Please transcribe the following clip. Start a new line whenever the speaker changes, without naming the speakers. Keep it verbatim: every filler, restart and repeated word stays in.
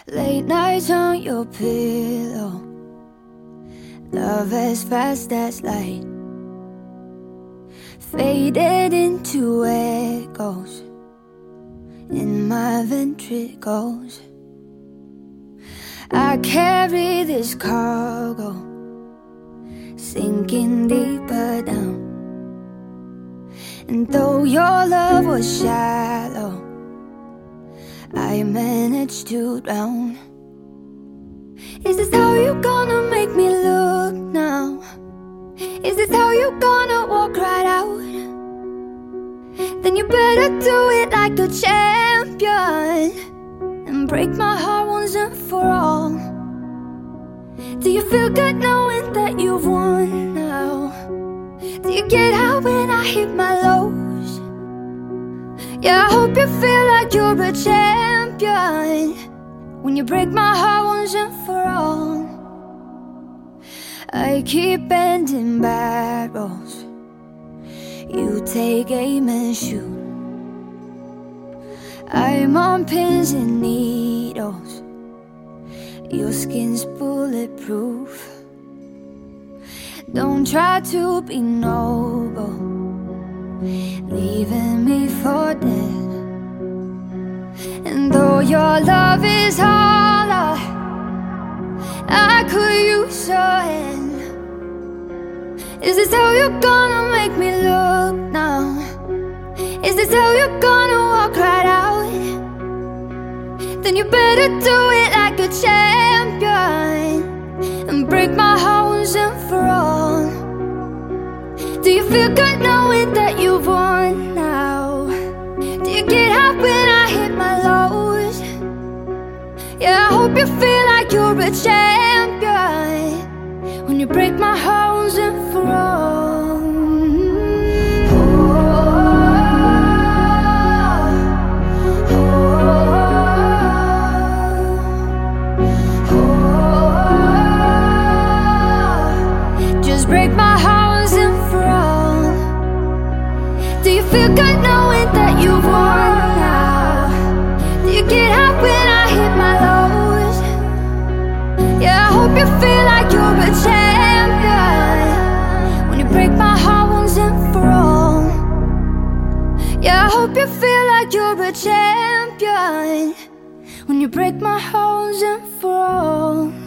Late nights on your pillow, love as fast as light, faded into echoes in my ventricles. I carry this cargo, sinking deeper down. And though your love was shallow, I managed to drown. Is this how you gonna make me look now? Is this how you gonna walk right out? Then you better do it like a champion and break my heart once and for all. Do you feel good knowing that you've won now? Do you get out when I hit my lows? Yeah, I hope you feel like you're a champion when you break my heart once and for all. I keep bending barrels, you take aim and shoot. I'm on pins and needles, your skin's bulletproof. Don't try to be noble, leaving me for dead. And though your love is hollow, I could use your hand. Is this how you're gonna make me look now? Is this how you're gonna walk right out? Then you better do it like a champion and break my heart once and for all. Do you feel good knowing that you've won now? Do you get out when I hit my lows? Yeah, I hope you feel like you're a champion when you break my heart once and for all. Break my heart once and for all. Do you feel good knowing that you've won now? Do you get out when I hit my lows? Yeah, I hope you feel like you're a champion when you break my heart once and for all. Yeah, I hope you feel like you're a champion when you break my heart once and for all.